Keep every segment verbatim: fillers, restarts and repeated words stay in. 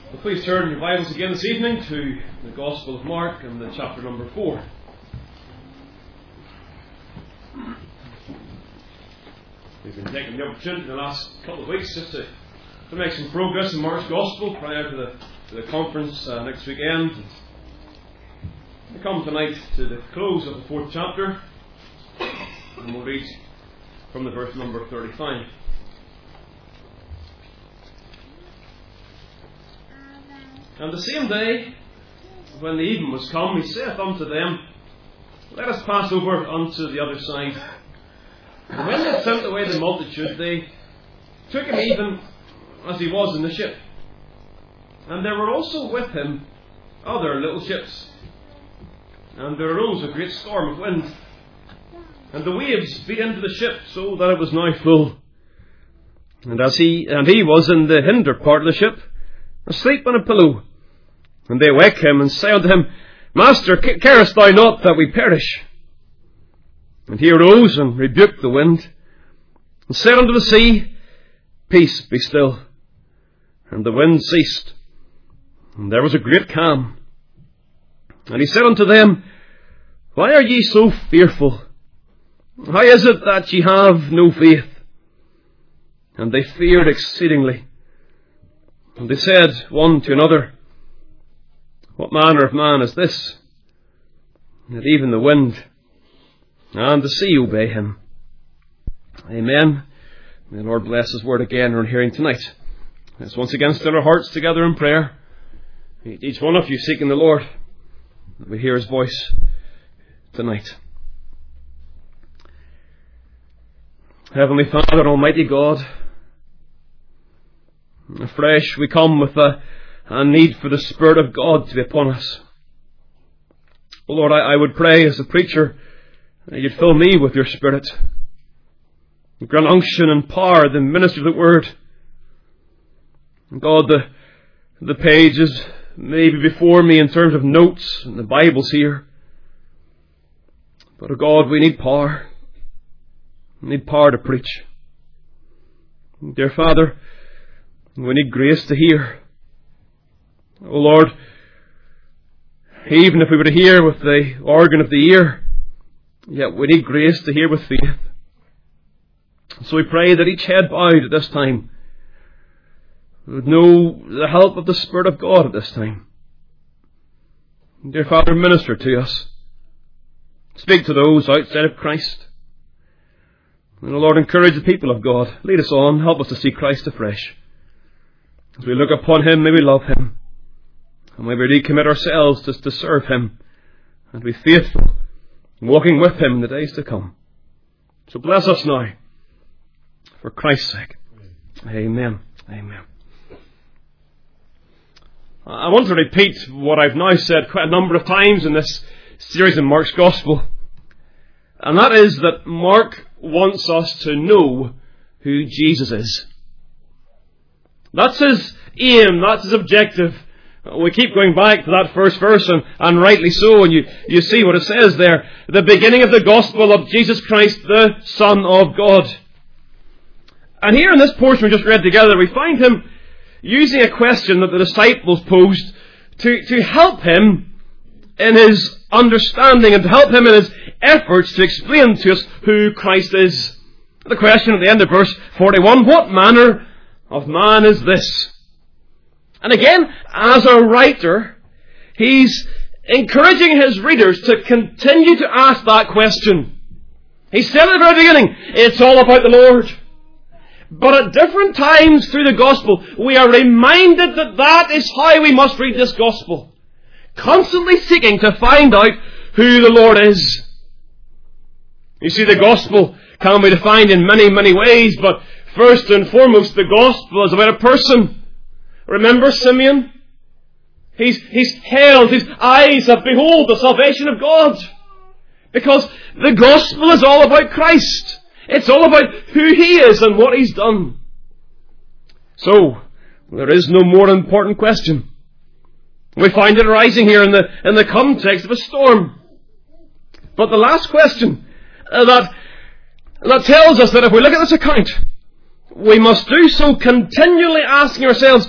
Well, please turn your Bibles again this evening to the Gospel of Mark and the chapter number four. We've been taking the opportunity in the last couple of weeks just to, to make some progress in Mark's Gospel prior to the, to the conference uh, next weekend. We come tonight to the close of the fourth chapter, and we'll read from the verse number thirty-five. And the same day, when the even was come, he saith unto them, Let us pass over unto the other side. And when they had sent away the multitude, they took him even as he was in the ship. And there were also with him other little ships. And there arose a great storm of wind, and the waves beat into the ship, so that it was now full. And as he and he was in the hinder part of the ship, asleep on a pillow. And they wake him and say unto him, Master, carest thou not that we perish? And he arose and rebuked the wind, and said unto the sea, Peace, be still. And the wind ceased, and there was a great calm. And he said unto them, Why are ye so fearful? How is it that ye have no faith? And they feared exceedingly. And they said one to another, What manner of man is this, that even the wind and the sea obey him? Amen. May the Lord bless His word again in our hearing tonight. Let's once again still our hearts together in prayer. Each one of you seeking the Lord, that we hear His voice tonight. Heavenly Father, Almighty God, afresh we come with a, a need for the Spirit of God to be upon us. Oh Lord, I, I would pray as a preacher that You'd fill me with Your Spirit. Grant unction and power, the minister of the Word. And God, the, the pages may be before me in terms of notes, and the Bible's here. But oh God, we need power. We need power to preach. Dear Father, we need grace to hear. Oh Lord, even if we were to hear with the organ of the ear, yet we need grace to hear with faith. So we pray that each head bowed at this time would know the help of the Spirit of God at this time. Dear Father, minister to us. Speak to those outside of Christ. And, O Lord, encourage the people of God. Lead us on. Help us to see Christ afresh. As we look upon Him, may we love Him. And may we recommit ourselves to, to serve Him and be faithful, walking with Him in the days to come. So bless us now, for Christ's sake. Amen. Amen. I want to repeat what I've now said quite a number of times in this series in Mark's Gospel. And that is that Mark wants us to know who Jesus is. That's his aim, that's his objective. We keep going back to that first verse, and, and rightly so, and you, you see what it says there. The beginning of the gospel of Jesus Christ, the Son of God. And here in this portion we just read together, we find him using a question that the disciples posed to, to help him in his understanding and to help him in his efforts to explain to us who Christ is. The question at the end of verse forty-one, What manner of man is this? And again, as a writer, he's encouraging his readers to continue to ask that question. He said at the very beginning, it's all about the Lord. But at different times through the Gospel, we are reminded that that is how we must read this Gospel. Constantly seeking to find out who the Lord is. You see, the Gospel can be defined in many, many ways, but first and foremost, the Gospel is about a person. Remember Simeon? He's, he's held, his eyes have beheld the salvation of God. Because the Gospel is all about Christ. It's all about who He is and what He's done. So, there is no more important question. We find it arising here in the, in the context of a storm. But the last question uh, that, that tells us that if we look at this account, we must do so continually asking ourselves,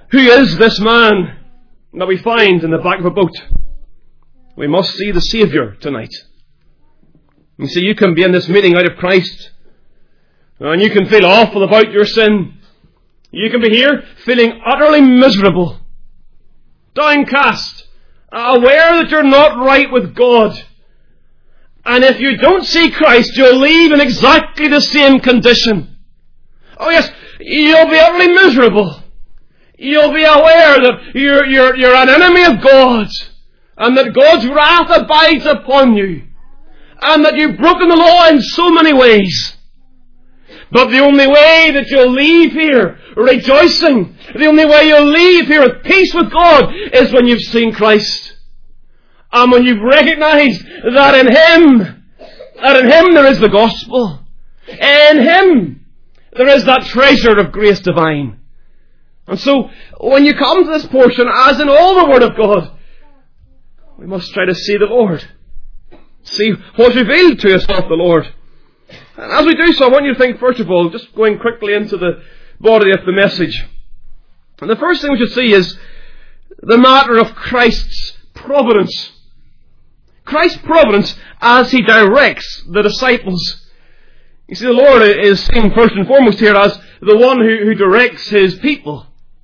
Who is this man that we find in the back of a boat? We must see the Saviour tonight. You see, you can be in this meeting out of Christ, and you can feel awful about your sin. You can be here feeling utterly miserable, downcast, aware that you're not right with God. And if you don't see Christ, you'll leave in exactly the same condition. Oh yes, you'll be utterly miserable. You'll be aware that you're, you're, you're an enemy of God, and that God's wrath abides upon you, and that you've broken the law in so many ways. But the only way that you'll leave here rejoicing, the only way you'll leave here with peace with God, is when you've seen Christ. And when you've recognized that in Him, that in Him there is the gospel. In Him there is that treasure of grace divine. And so, when you come to this portion, as in all the Word of God, we must try to see the Lord. See what's revealed to us of the Lord. And as we do so, I want you to think, first of all, just going quickly into the body of the message. And the first thing we should see is the matter of Christ's providence. Christ's providence as He directs the disciples. You see, the Lord is seen first and foremost here as the one who, who directs His people.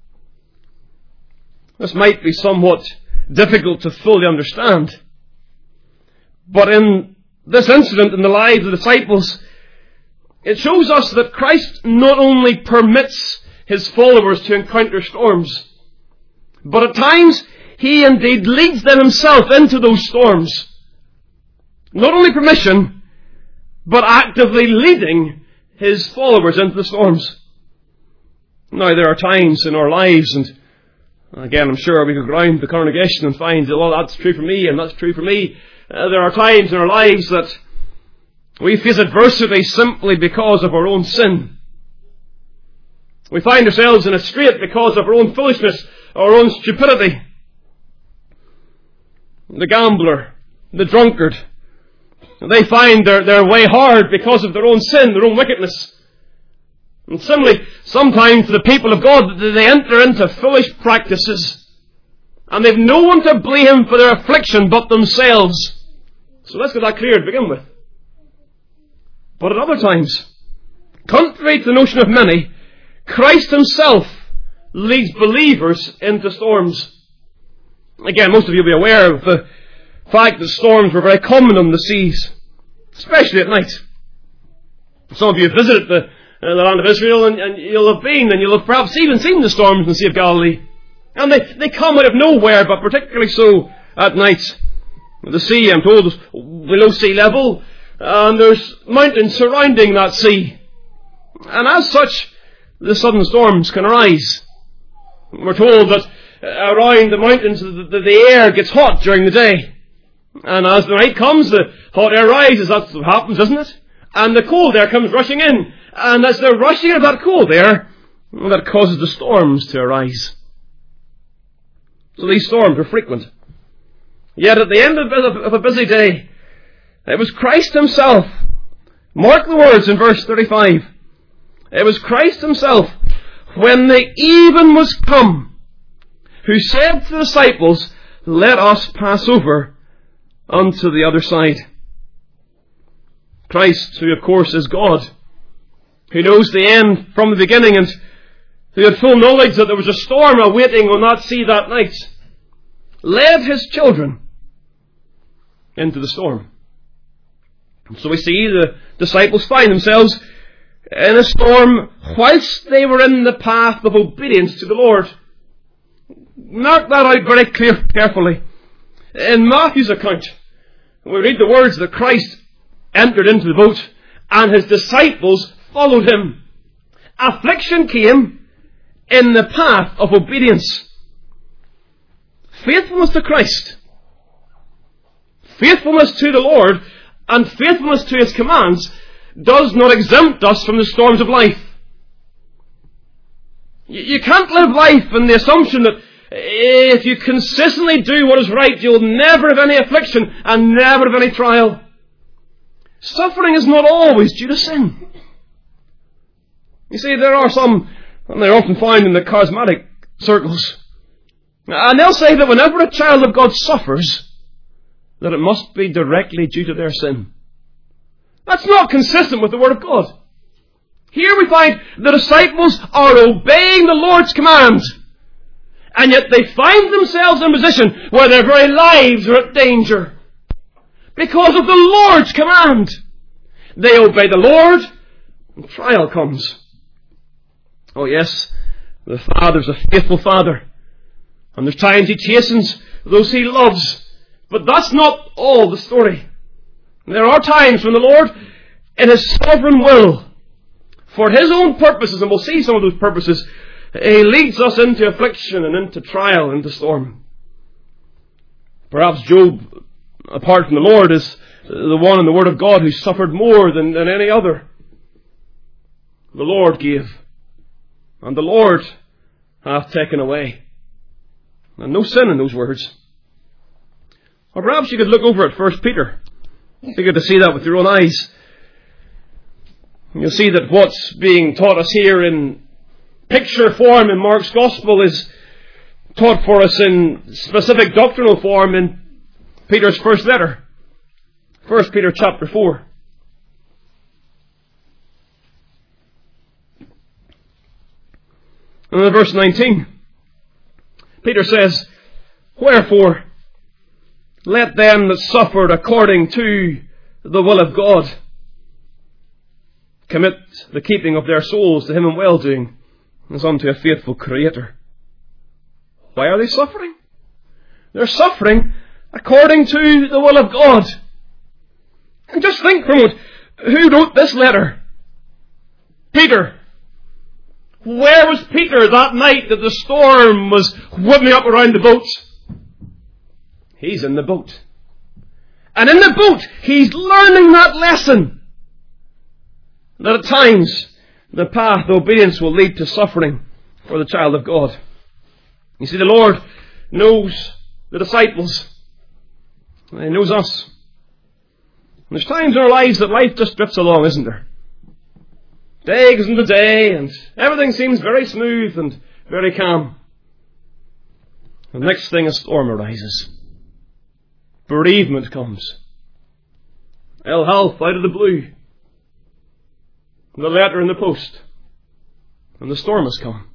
This might be somewhat difficult to fully understand. But in this incident in the lives of the disciples, it shows us that Christ not only permits His followers to encounter storms, but at times He indeed leads them Himself into those storms. Not only permission, but actively leading His followers into the storms. Now, there are times in our lives, and again, I'm sure we could go around the congregation and find, well, that's true for me, and that's true for me. Uh, there are times in our lives that we face adversity simply because of our own sin. We find ourselves in a strait because of our own foolishness, our own stupidity. The gambler, the drunkard, they find their, their way hard because of their own sin, their own wickedness. And similarly, sometimes the people of God, they enter into foolish practices, and they've no one to blame for their affliction but themselves. So let's get that clear to begin with. But at other times, contrary to the notion of many, Christ Himself leads believers into storms. Again, most of you will be aware of the fact that storms were very common on the seas, especially at night. Some of you have visited the, uh, the land of Israel, and, and you'll have been, and you'll have perhaps even seen the storms in the Sea of Galilee. And they, they come out of nowhere, but particularly so at night. The sea, I'm told, is below sea level, and there's mountains surrounding that sea. And as such, the sudden storms can arise. We're told that around the mountains, the, the, the air gets hot during the day. And as the night comes, the hot air rises. That's what happens, isn't it? And the cold air comes rushing in. And as they're rushing in that cold air, well, that causes the storms to arise. So these storms are frequent. Yet at the end of a busy day, it was Christ Himself. Mark the words in verse thirty-five. It was Christ Himself, when the even was come, who said to the disciples, "Let us pass over unto the other side." Christ, who of course is God, who knows the end from the beginning, and who had full knowledge that there was a storm awaiting on that sea that night, led His children into the storm. So we see the disciples find themselves in a storm whilst they were in the path of obedience to the Lord. Mark that out very clear, carefully. In Matthew's account, we read the words that Christ entered into the boat and His disciples followed Him. Affliction came in the path of obedience. Faithfulness to Christ, faithfulness to the Lord, and faithfulness to His commands does not exempt us from the storms of life. You can't live life in the assumption that if you consistently do what is right, you'll never have any affliction and never have any trial. Suffering is not always due to sin. You see, there are some, and they're often found in the charismatic circles. And they'll say that whenever a child of God suffers, that it must be directly due to their sin. That's not consistent with the Word of God. Here we find the disciples are obeying the Lord's command, and yet they find themselves in a position where their very lives are at danger because of the Lord's command. They obey the Lord, and trial comes. Oh yes, the Father's a faithful Father, and there's times He chastens those He loves. But that's not all the story. There are times when the Lord, in His sovereign will, for His own purposes, and we'll see some of those purposes, He leads us into affliction and into trial and into storm. Perhaps Job, apart from the Lord, is the one in the Word of God who suffered more than, than any other. The Lord gave, and the Lord hath taken away. And no sin in those words. Or perhaps you could look over at First Peter. You get to see that with your own eyes. You'll see that what's being taught us here in picture form in Mark's Gospel is taught for us in specific doctrinal form in Peter's first letter. First Peter chapter four. And in verse nineteen, Peter says, "Wherefore, let them that suffered according to the will of God commit the keeping of their souls to Him in well-doing, as unto a faithful Creator." Why are they suffering? They're suffering according to the will of God. And just think for a moment, who wrote this letter? Peter. Where was Peter that night that the storm was whipping up around the boat? He's in the boat. And in the boat, he's learning that lesson. That at times, the path of obedience will lead to suffering for the child of God. You see, the Lord knows the disciples. He knows us. And there's times in our lives that life just drifts along, isn't there? Day goes into day, and everything seems very smooth and very calm. The next thing, a storm arises. Bereavement comes. Ill health out of the blue. The letter in the post. And the storm has come.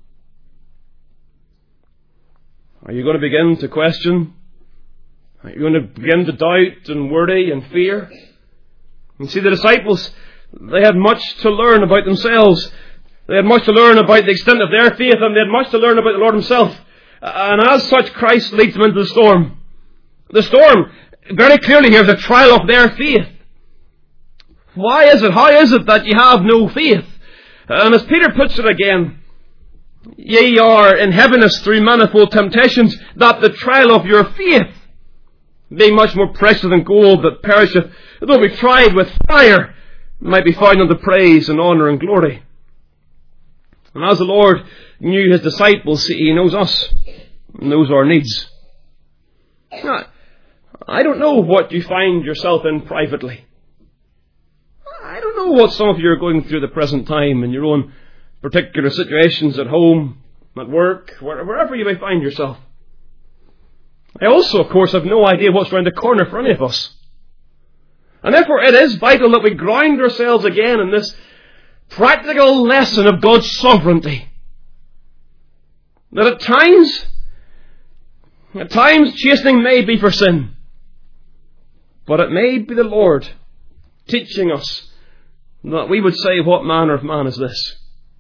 Are you going to begin to question? Are you going to begin to doubt and worry and fear? And see, the disciples, they had much to learn about themselves. They had much to learn about the extent of their faith, and they had much to learn about the Lord Himself. And as such, Christ leads them into the storm. The storm, very clearly here, is a trial of their faith. Why is it? How is it that you have no faith? And as Peter puts it again, ye are in heaviness through manifold temptations, that the trial of your faith, being much more precious than gold that perisheth, though be tried with fire, might be found unto praise and honour and glory. And as the Lord knew His disciples, He knows us, knows our needs. Now, I don't know what you find yourself in privately. I don't know what some of you are going through at the present time in your own particular situations at home, at work, wherever you may find yourself. I also, of course, have no idea what's around the corner for any of us. And therefore it is vital that we ground ourselves again in this practical lesson of God's sovereignty. That at times, at times chastening may be for sin, but it may be the Lord teaching us that we would say, what manner of man is this?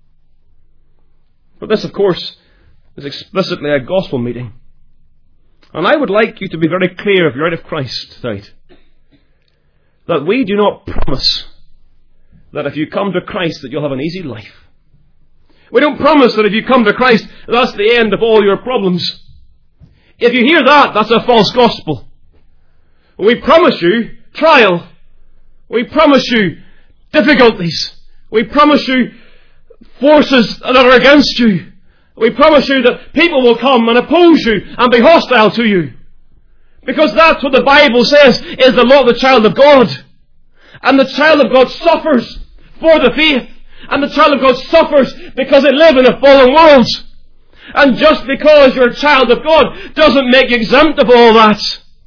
But this, of course, is explicitly a gospel meeting. And I would like you to be very clear if you're out of Christ tonight, that we do not promise that if you come to Christ that you'll have an easy life. We don't promise that if you come to Christ, that's the end of all your problems. If you hear that, that's a false gospel. We promise you trial. We promise you difficulties. We promise you forces that are against you. We promise you that people will come and oppose you and be hostile to you. Because that's what the Bible says is the law of the child of God. And the child of God suffers for the faith. And the child of God suffers because they live in a fallen world. And just because you're a child of God doesn't make you exempt of all that.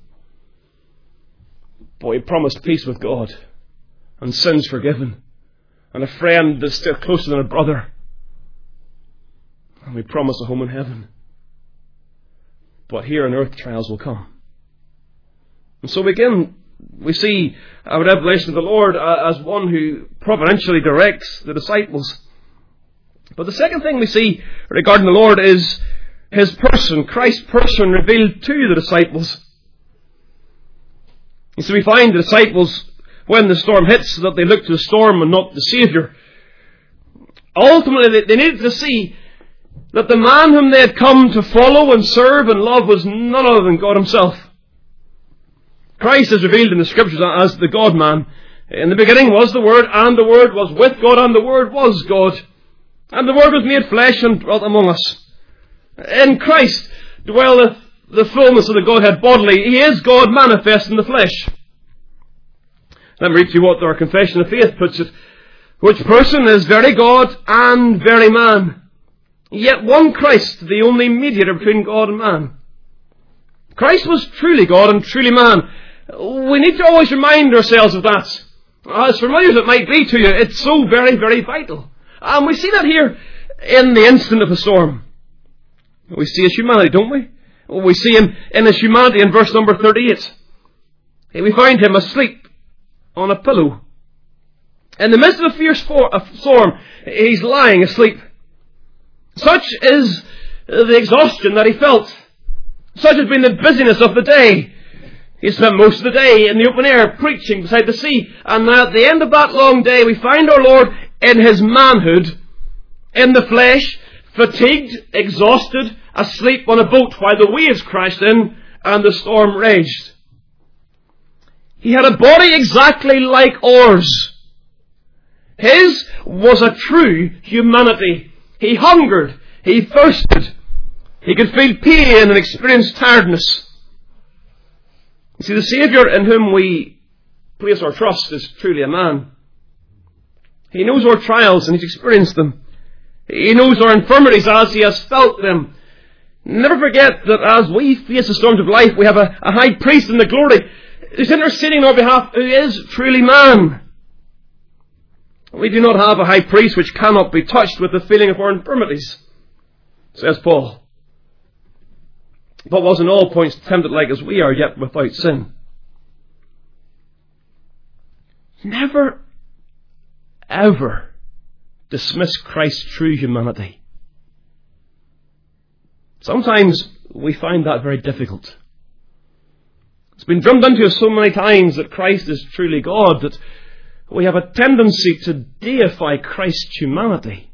But we promised peace with God, and sins forgiven, and a friend that's still closer than a brother. And we promise a home in heaven. But here on earth trials will come. And so again, we see a revelation of the Lord as one who providentially directs the disciples. But the second thing we see regarding the Lord is His person, Christ's person revealed to the disciples. And so we find the disciples, when the storm hits, that they look to the storm and not the Saviour. Ultimately, they needed to see that the man whom they had come to follow and serve and love was none other than God Himself. Christ is revealed in the Scriptures as the God-man. In the beginning was the Word, and the Word was with God, and the Word was God. And the Word was made flesh and dwelt among us. In Christ dwelleth the fullness of the Godhead bodily. He is God manifest in the flesh. Let me read to you what our Confession of Faith puts it. Which person is very God and very man, yet one Christ, the only mediator between God and man. Christ was truly God and truly man. We need to always remind ourselves of that. As familiar as it might be to you, it's so very, very vital. And we see that here in the instant of the storm. We see His humanity, don't we? We see Him in His humanity in verse number thirty-eight. We find Him asleep on a pillow. In the midst of a fierce storm, He's lying asleep. Such is the exhaustion that He felt. Such has been the busyness of the day. He spent most of the day in the open air preaching beside the sea. And now at the end of that long day, we find our Lord in His manhood, in the flesh, fatigued, exhausted, asleep on a boat while the waves crashed in and the storm raged. He had a body exactly like ours. His was a true humanity. He hungered. He thirsted. He could feel pain and experience tiredness. You see, the Saviour in whom we place our trust is truly a man. He knows our trials and He's experienced them. He knows our infirmities as He has felt them. Never forget that as we face the storms of life, we have a, a high priest in the glory who's interceding on our behalf, who is truly man. We do not have a high priest which cannot be touched with the feeling of our infirmities, says Paul. But was in all points tempted like as we are, yet without sin. Never, ever dismiss Christ's true humanity. Sometimes we find that very difficult. It's been drummed into us so many times that Christ is truly God that we have a tendency to deify Christ's humanity.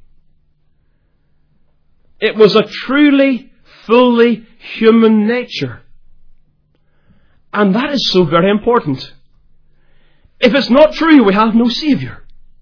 It was a truly, fully human nature. And that is so very important. If it's not true, we have no Saviour.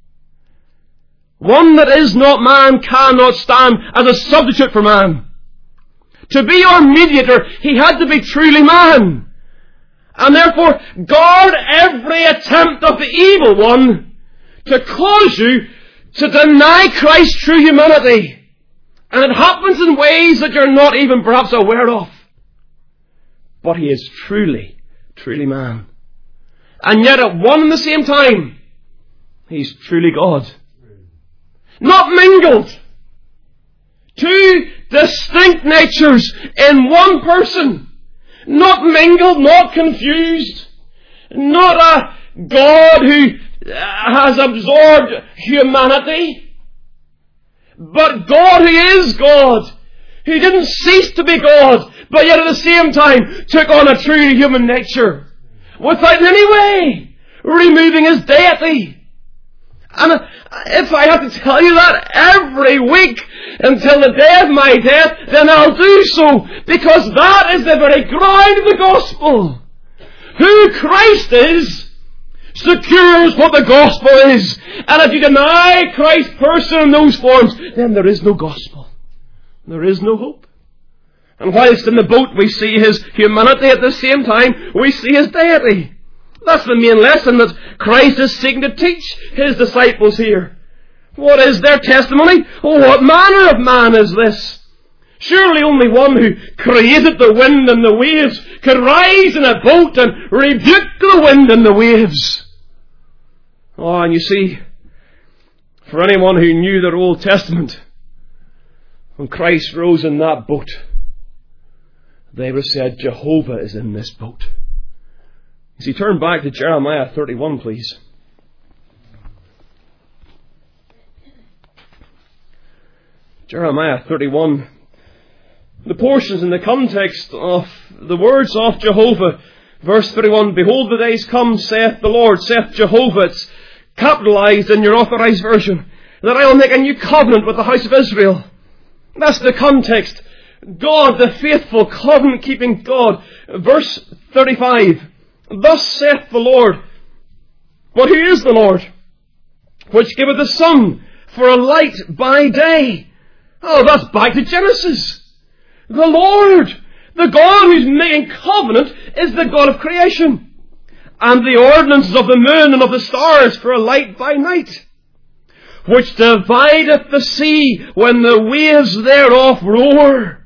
One that is not man cannot stand as a substitute for man. To be our mediator, He had to be truly man. And therefore, guard every attempt of the evil one to cause you to deny Christ's true humanity. And it happens in ways that you're not even perhaps aware of. But He is truly, truly man. And yet at one and the same time, He's truly God. Not mingled. Two distinct natures in one person. Not mingled, not confused. Not a God who has absorbed humanity. But God who is God. Who didn't cease to be God, but yet at the same time took on a true human nature. Without in any way removing His deity. And if I have to tell you that every week until the day of my death, then I'll do so, because that is the very ground of the gospel. Who Christ is secures what the gospel is. And if you deny Christ's person in those forms, then there is no gospel. There is no hope. And whilst in the boat we see His humanity, at the same time we see His deity. That's the main lesson that Christ is seeking to teach His disciples here. What is their testimony? Oh, what manner of man is this? Surely only one who created the wind and the waves could rise in a boat and rebuke the wind and the waves. Oh, and you see, for anyone who knew their Old Testament, when Christ rose in that boat, they would have said, Jehovah is in this boat. You see, turn back to Jeremiah thirty-one, please. Jeremiah thirty-one. The portions in the context of the words of Jehovah. Verse thirty-one, Behold, the days come, saith the Lord, saith Jehovah. It's capitalized in your authorized version. That I will make a new covenant with the house of Israel. That's the context. God, the faithful, covenant-keeping God. Verse thirty-five. Thus saith the Lord. But who is the Lord? Which giveth the sun for a light by day. Oh, that's back to Genesis. The Lord, the God who's making covenant, is the God of creation. And the ordinances of the moon and of the stars for a light by night. Which divideth the sea when the waves thereof roar.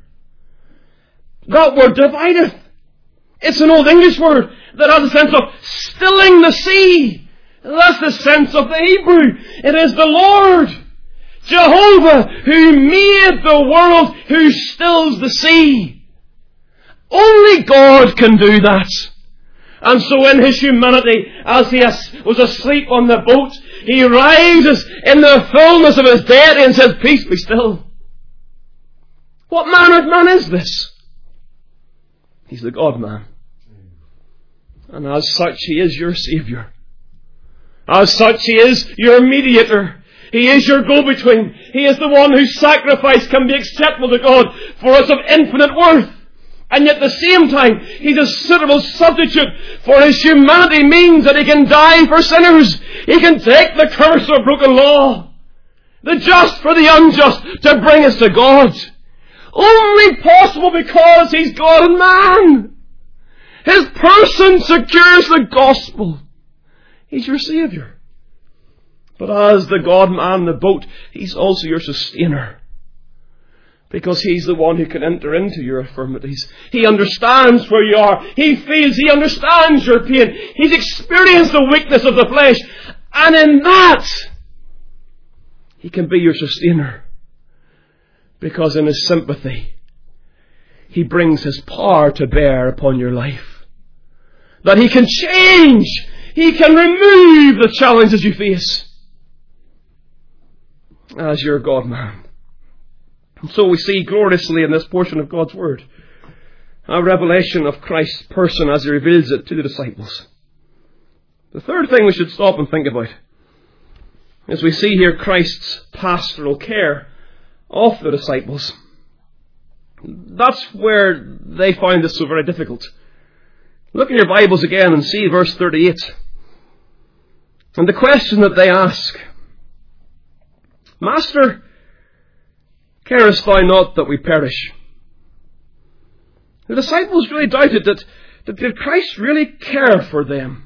That word divideth. It's an Old English word that has a sense of stilling the sea. That's the sense of the Hebrew. It is the Lord, Jehovah, who made the world, who stills the sea. Only God can do that. And so in his humanity, as he was asleep on the boat, he rises in the fullness of his deity and says, Peace be still. What manner of man is this? He's the God-man. And as such, he is your Saviour. As such, he is your mediator. He is your go-between. He is the one whose sacrifice can be acceptable to God, for it's of infinite worth. And yet at the same time, he's a suitable substitute, for his humanity means that he can die for sinners. He can take the curse of broken law, the just for the unjust, to bring us to God. Only possible because he's God and man. His person secures the gospel. He's your Saviour. But as the God-man, the boat, he's also your sustainer. Because he's the one who can enter into your infirmities. He understands where you are. He feels, he understands your pain. He's experienced the weakness of the flesh. And in that, he can be your sustainer. Because in his sympathy, he brings his power to bear upon your life. That he can change. He can remove the challenges you face. As your God-man. And so we see gloriously in this portion of God's Word a revelation of Christ's person as he reveals it to the disciples. The third thing we should stop and think about is we see here Christ's pastoral care of the disciples. That's where they find this so very difficult. Look in your Bibles again and see verse thirty-eight. And the question that they ask, Master, carest thou not that we perish? The disciples really doubted that, that did Christ really care for them?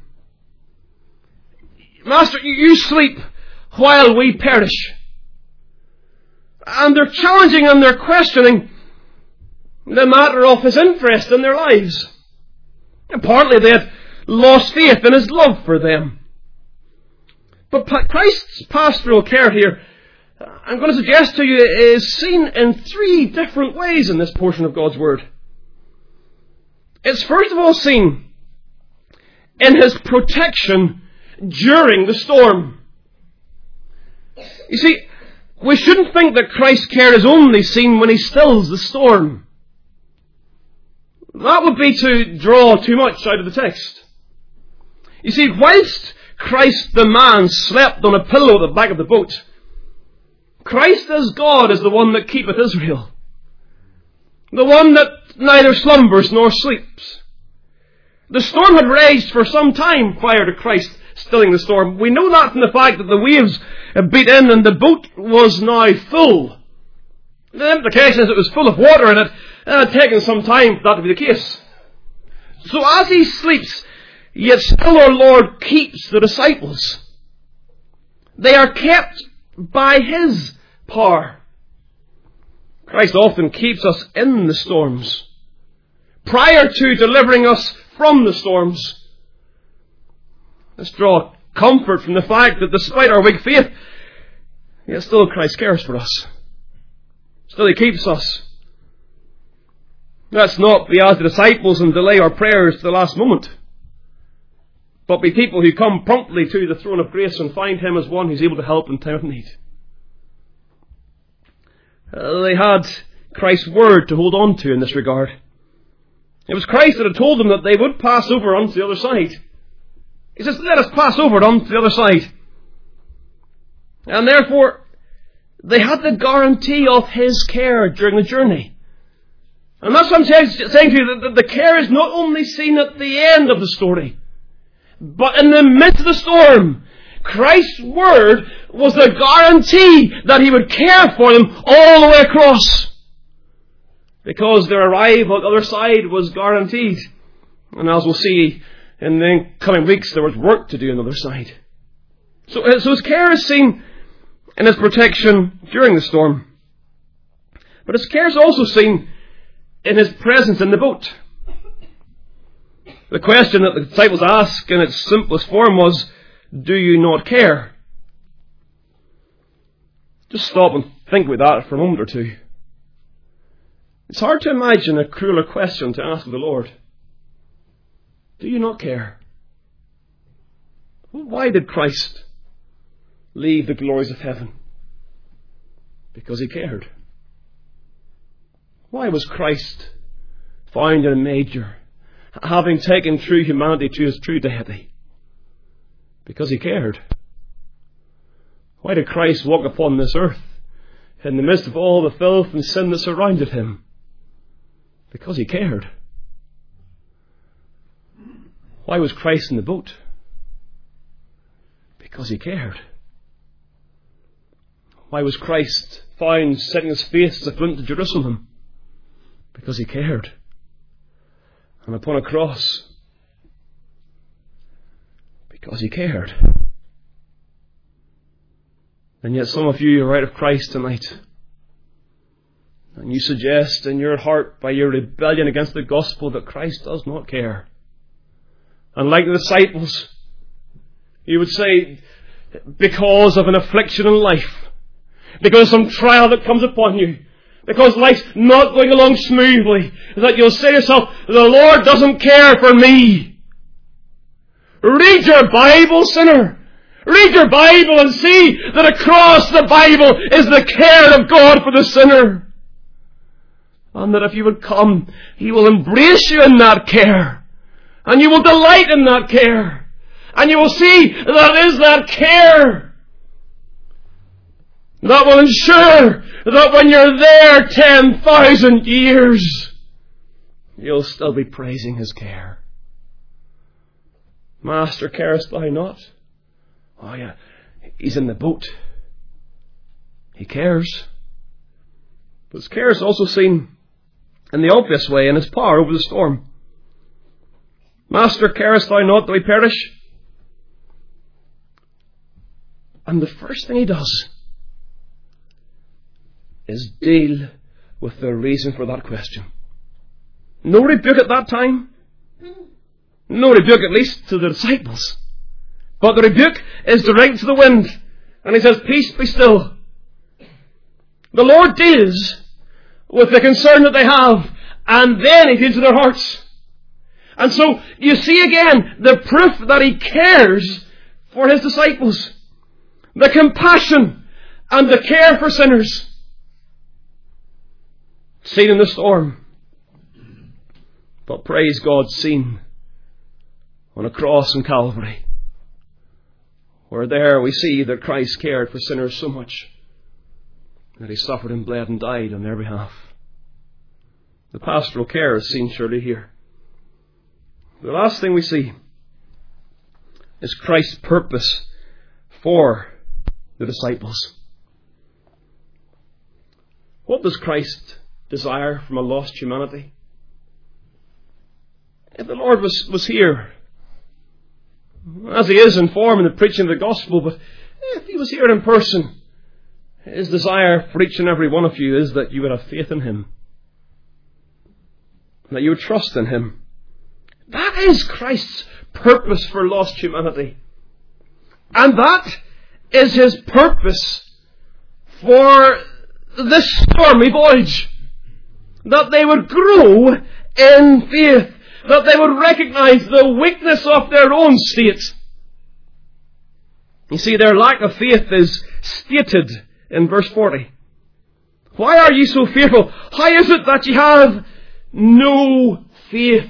Master, you sleep while we perish. And they're challenging and they're questioning the matter of his interest in their lives. And partly they had lost faith in his love for them. But Christ's pastoral care here, I'm going to suggest to you, is seen in three different ways in this portion of God's Word. It's first of all seen in his protection during the storm. You see, we shouldn't think that Christ's care is only seen when he stills the storm. That would be to draw too much out of the text. You see, whilst Christ the man slept on a pillow at the back of the boat, Christ as God is the one that keepeth Israel. The one that neither slumbers nor sleeps. The storm had raged for some time prior to Christ stilling the storm. We know that from the fact that the waves beat in and the boat was now full. The implication is it was full of water in it, and it had taken some time for that to be the case. So as he sleeps, yet still our Lord keeps the disciples. They are kept by his power. Christ often keeps us in the storms, prior to delivering us from the storms. Let's draw comfort from the fact that despite our weak faith, yet still Christ cares for us. Still He keeps us. Let's not be as the disciples and delay our prayers to the last moment, but be people who come promptly to the throne of grace and find Him as one who's able to help in time of need. Uh, they had Christ's word to hold on to in this regard. It was Christ that had told them that they would pass over onto the other side. He says, let us pass over onto the other side. And therefore, they had the guarantee of His care during the journey. And that's what I'm saying to you, that the care is not only seen at the end of the story, but in the midst of the storm. Christ's word was the guarantee that He would care for them all the way across. Because their arrival at the other side was guaranteed. And as we'll see in the coming weeks, there was work to do on the other side. So, so His care is seen in His protection during the storm. But His care is also seen in His presence in the boat. The question that the disciples asked in its simplest form was, do you not care? Just stop and think about that for a moment or two. It's hard to imagine a crueler question to ask of the Lord. Do you not care? Well, why did Christ leave the glories of heaven? Because He cared. Why was Christ found in a manger, having taken true humanity to His true deity? Because He cared. Why did Christ walk upon this earth in the midst of all the filth and sin that surrounded Him? Because He cared. Why was Christ in the boat? Because He cared. Why was Christ found setting His face as a flint to Jerusalem? Because He cared. And upon a cross, because He cared. And yet some of you are out of Christ tonight, and you suggest in your heart by your rebellion against the gospel that Christ does not care. And like the disciples, you would say, because of an affliction in life, because of some trial that comes upon you, because life's not going along smoothly, that you'll say to yourself, the Lord doesn't care for me. Read your Bible, sinner. Read your Bible and see that across the Bible is the care of God for the sinner. And that if you would come, He will embrace you in that care. And you will delight in that care. And you will see that it is that care that will ensure that when you're there ten thousand years, you'll still be praising His care. Master, carest thou not? Oh yeah, He's in the boat. He cares. But His care is also seen in the obvious way, in His power over the storm. Master, carest thou not that we perish? And the first thing He does is deal with the reason for that question. No rebuke at that time. No rebuke, at least, to the disciples. But the rebuke is directed to the wind. And He says, peace, be still. The Lord deals with the concern that they have, and then He deals with their hearts. And so, you see again, the proof that He cares for His disciples. The compassion and the care for sinners. Seen in the storm. But praise God, seen on a cross in Calvary, where there we see that Christ cared for sinners so much that He suffered and bled and died on their behalf. The pastoral care is seen surely here. The last thing we see is Christ's purpose for the disciples. What does Christ desire from a lost humanity? If the Lord was, was here, as He is in form in the preaching of the gospel, but if He was here in person, His desire for each and every one of you is that you would have faith in Him, that you would trust in Him. That is Christ's purpose for lost humanity. And that is His purpose for this stormy voyage. That they would grow in faith. That they would recognize the weakness of their own state. You see, their lack of faith is stated in verse forty. Why are ye so fearful? How is it that ye have no faith?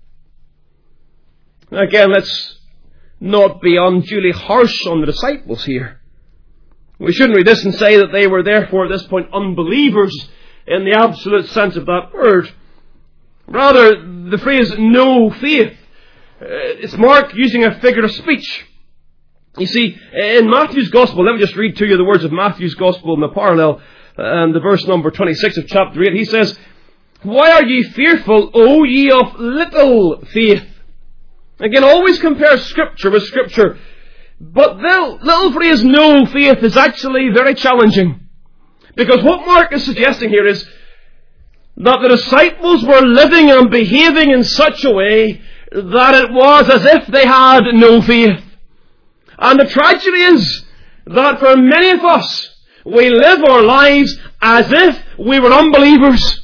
Again, let's not be unduly harsh on the disciples here. We shouldn't read this and say that they were therefore at this point unbelievers in the absolute sense of that word. Rather, the phrase no faith, uh, it's Mark using a figure of speech. You see, in Matthew's Gospel, let me just read to you the words of Matthew's Gospel in the parallel, and the verse number twenty-six of chapter eight. He says, Why are ye fearful, O ye of little faith? Again, always compare Scripture with Scripture. But the little phrase no faith is actually very challenging. Because what Mark is suggesting here is that the disciples were living and behaving in such a way that it was as if they had no faith. And the tragedy is that for many of us, we live our lives as if we were unbelievers.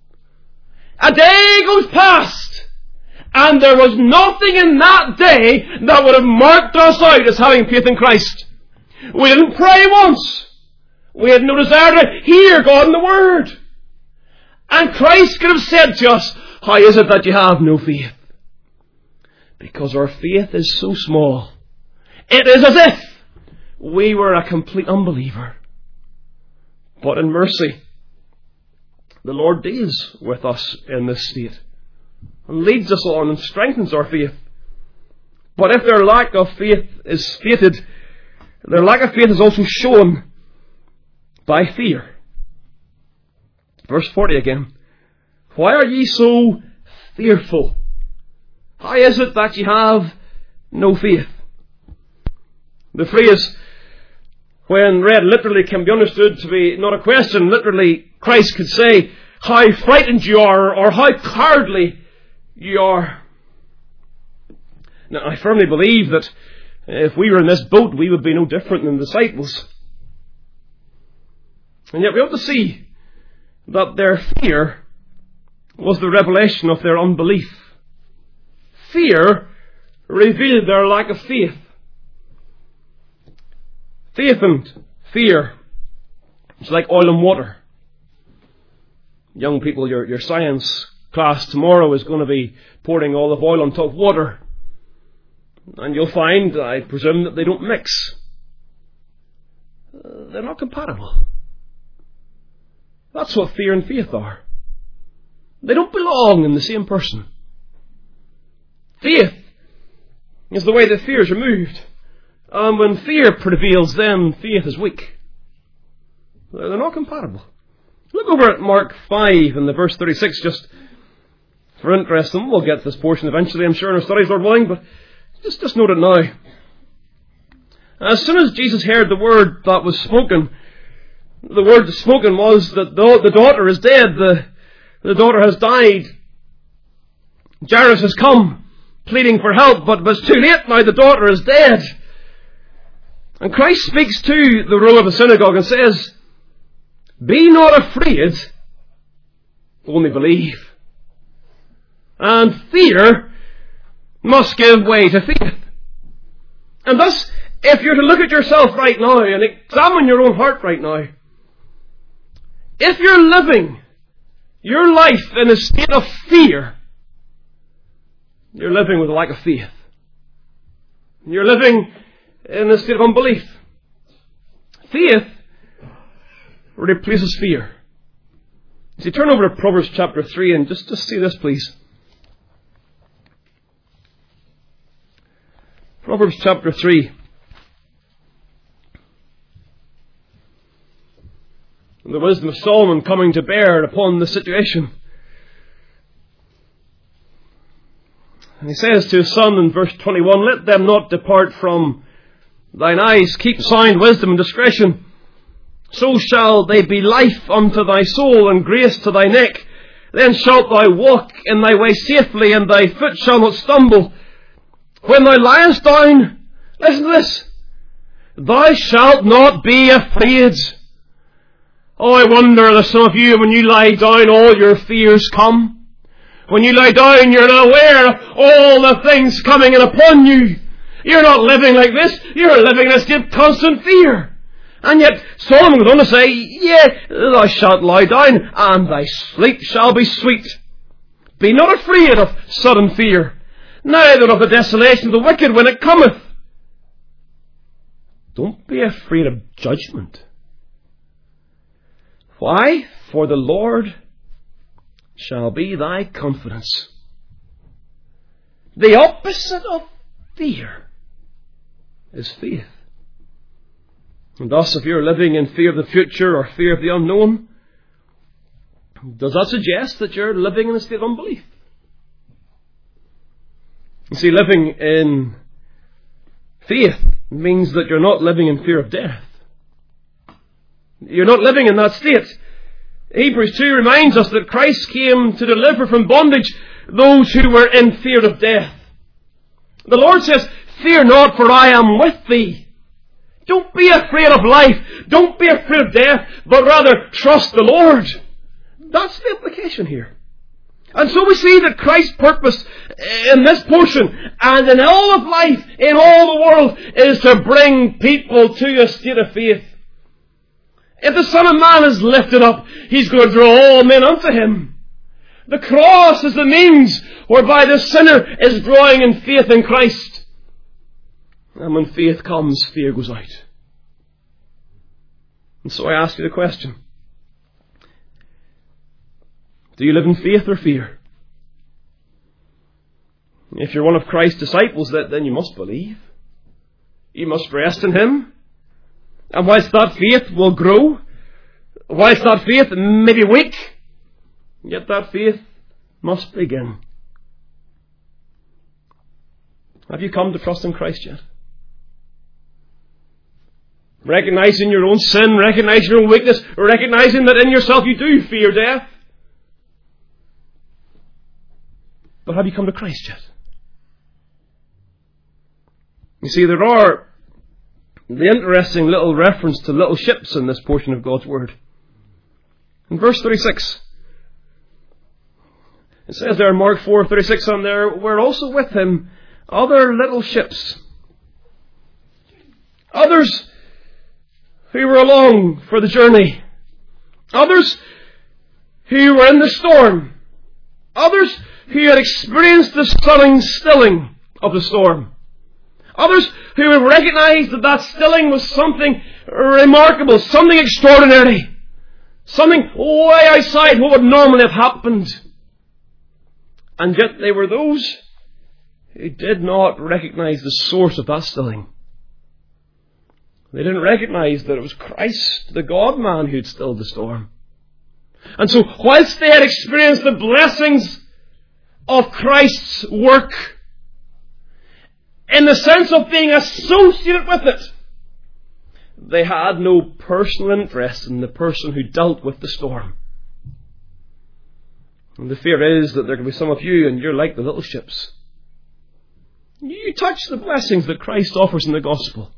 A day goes past, and there was nothing in that day that would have marked us out as having faith in Christ. We didn't pray once. We had no desire to hear God in the Word. And Christ could have said to us, How is it that you have no faith? Because our faith is so small. It is as if we were a complete unbeliever. But in mercy, the Lord deals with us in this state and leads us on and strengthens our faith. But if their lack of faith is stated, their lack of faith is also shown by fear. Verse forty again. Why are ye so fearful? How is it that ye have no faith? The phrase, when read literally, can be understood to be not a question. Literally, Christ could say, how frightened you are, or how cowardly you are. Now, I firmly believe that if we were in this boat, we would be no different than the disciples. And yet we ought to see that their fear was the revelation of their unbelief. Fear revealed their lack of faith. Faith and fear, it's like oil and water. Young people, your, your science class tomorrow is going to be pouring olive oil on top of water. And you'll find, I presume, that they don't mix. Uh, they're not compatible. That's what fear and faith are. They don't belong in the same person. Faith is the way that fear is removed. And when fear prevails, then faith is weak. They're not compatible. Look over at Mark five in the verse thirty-six, just for interest. And we'll get to this portion eventually, I'm sure, in our studies, Lord willing, but just, just note it now. As soon as Jesus heard the word that was spoken, the word spoken was that the, the daughter is dead, the, the daughter has died. Jairus has come, pleading for help, but, but it's too late now, the daughter is dead. And Christ speaks to the row of the synagogue and says, Be not afraid, only believe. And fear must give way to faith. And thus, if you're to look at yourself right now and examine your own heart right now, if you're living your life in a state of fear, you're living with a lack of faith. You're living in a state of unbelief. Faith replaces fear. So turn over to Proverbs chapter three and just, just see this, please. Proverbs chapter three. The wisdom of Solomon coming to bear upon the situation. And he says to his son in verse twenty-one, Let them not depart from thine eyes. Keep sound wisdom and discretion. so shall they be life unto thy soul, and grace to thy neck. Then shalt thou walk in thy way safely, and thy foot shall not stumble. When thou liest down, listen to this, thou shalt not be afraid. Oh, I wonder that some of you, when you lie down, all your fears come. When you lie down, you're not aware of all the things coming in upon you. You're not living like this. You're living in a state of constant fear. And yet, Solomon goes on to say, yea, thou shalt lie down, and thy sleep shall be sweet. Be not afraid of sudden fear, neither of the desolation of the wicked when it cometh. Don't be afraid of judgment. Why? For the Lord shall be thy confidence. The opposite of fear is faith. And thus, if you're living in fear of the future or fear of the unknown, does that suggest that you're living in a state of unbelief? You see, living in faith means that you're not living in fear of death. You're not living in that state. Hebrews two reminds us that Christ came to deliver from bondage those who were in fear of death. The Lord says, fear not, for I am with thee. Don't be afraid of life. Don't be afraid of death, but rather trust the Lord. That's the implication here. And so we see that Christ's purpose in this portion and in all of life, in all the world, is to bring people to a state of faith. If the Son of Man is lifted up, He's going to draw all men unto Him. The cross is the means whereby the sinner is growing in faith in Christ. And when faith comes, fear goes out. And so I ask you the question. Do you live in faith or fear? If you're one of Christ's disciples, then you must believe. You must rest in Him. And whilst that faith will grow, whilst that faith may be weak, yet that faith must begin. Have you come to trust in Christ yet? Recognizing your own sin, recognizing your own weakness, recognizing that in yourself you do fear death. But have you come to Christ yet? You see, there are the interesting little reference to little ships in this portion of God's Word. In verse thirty-six, it says there in Mark four thirty-six, and there were also with him other little ships, others who were along for the journey, others who were in the storm, others who had experienced the stunning stilling of the storm, others who had recognized that that stilling was something remarkable, something extraordinary, something way outside what would normally have happened. And yet they were those who did not recognize the source of that stilling. They didn't recognize that it was Christ, the God-man, who had stilled the storm. And so, whilst they had experienced the blessings of Christ's work, in the sense of being associated with it, they had no personal interest in the person who dealt with the storm. And the fear is that there can be some of you, and you're like the little ships. You touch the blessings that Christ offers in the gospel,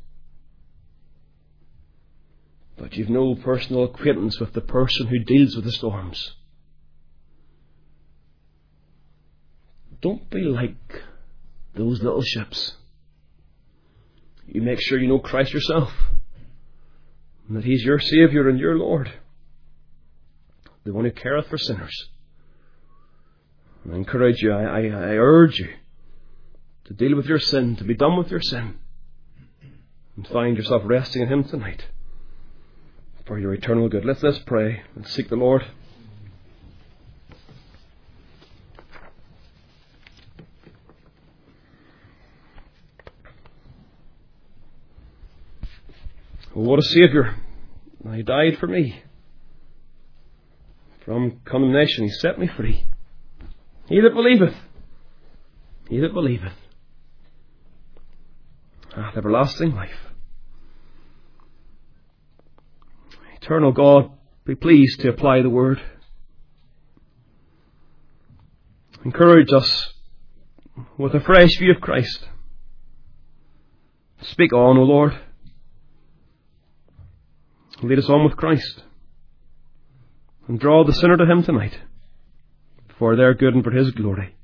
but you've no personal acquaintance with the person who deals with the storms. Don't be like those little ships. You make sure you know Christ yourself, and that He's your Saviour and your Lord, the one who careth for sinners. I encourage you, I, I, I urge you to deal with your sin, to be done with your sin, and find yourself resting in Him tonight for your eternal good. Let's, let's pray and seek the Lord. Oh, what a Saviour. He died for me. From condemnation He set me free. He that believeth, he that believeth, hath everlasting life. Eternal God, be pleased to apply the word. Encourage us with a fresh view of Christ. Speak on, O Lord. Lead us on with Christ. And draw the sinner to him tonight, for their good and for his glory.